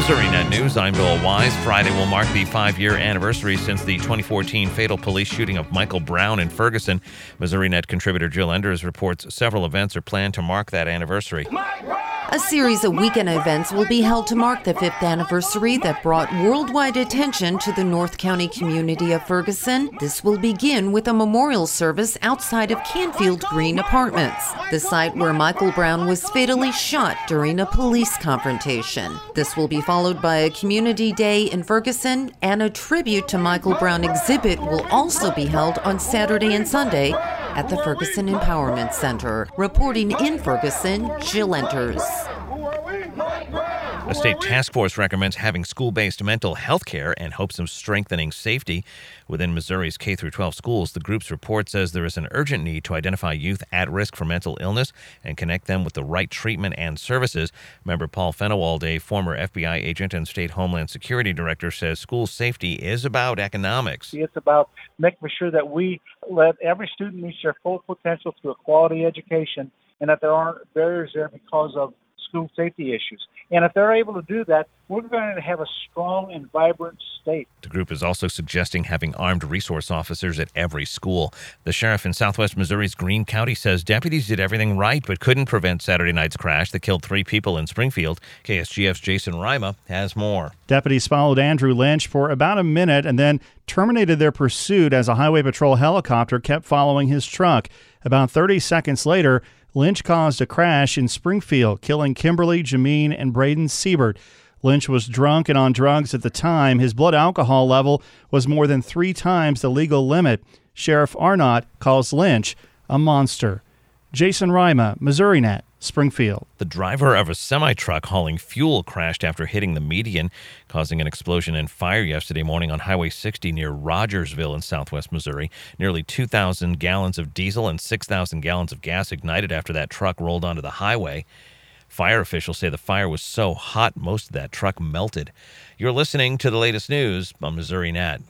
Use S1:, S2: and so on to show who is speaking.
S1: Missouri Net News, I'm Bill Wise. Friday will mark the 5-year anniversary since the 2014 fatal police shooting of Michael Brown in Ferguson. Missouri Net contributor Jill Enders reports several events are planned to mark that anniversary.
S2: A series of weekend events will be held to mark the 5th anniversary that brought worldwide attention to the North County community of Ferguson. This will begin with a memorial service outside of Canfield Green Apartments, the site where Michael Brown was fatally shot during a police confrontation. This will be followed by a community day in Ferguson, and a tribute to Michael Brown exhibit will also be held on Saturday and Sunday at the Ferguson Empowerment Center. Reporting in Ferguson, Jill Enders.
S1: A state task force recommends having school-based mental health care and hopes of strengthening safety within Missouri's K-12 schools. The group's report says there is an urgent need to identify youth at risk for mental illness and connect them with the right treatment and services. Member Paul Fenewald, a former FBI agent and state Homeland Security director, says school safety is about economics.
S3: It's about making sure that we let every student reach their full potential through a quality education, and that there aren't barriers there because of school safety issues. And if they're able to do that, we're going to have a strong and vibrant state.
S1: The group is also suggesting having armed resource officers at every school. The sheriff in southwest Missouri's Greene County says deputies did everything right but couldn't prevent Saturday night's crash that killed 3 people in Springfield. KSGF's Jason Rima has more.
S4: Deputies followed Andrew Lynch for about a minute and then terminated their pursuit as a highway patrol helicopter kept following his truck. About 30 seconds later, Lynch caused a crash in Springfield, killing Kimberly, Jameen, and Braden Siebert. Lynch was drunk and on drugs at the time. His blood alcohol level was more than 3 times the legal limit. Sheriff Arnott calls Lynch a monster. Jason Rima, Missouri Net, Springfield.
S1: The driver of a semi-truck hauling fuel crashed after hitting the median, causing an explosion and fire yesterday morning on Highway 60 near Rogersville in southwest Missouri. Nearly 2,000 gallons of diesel and 6,000 gallons of gas ignited after that truck rolled onto the highway. Fire officials say the fire was so hot most of that truck melted. You're listening to the latest news on Missouri Net.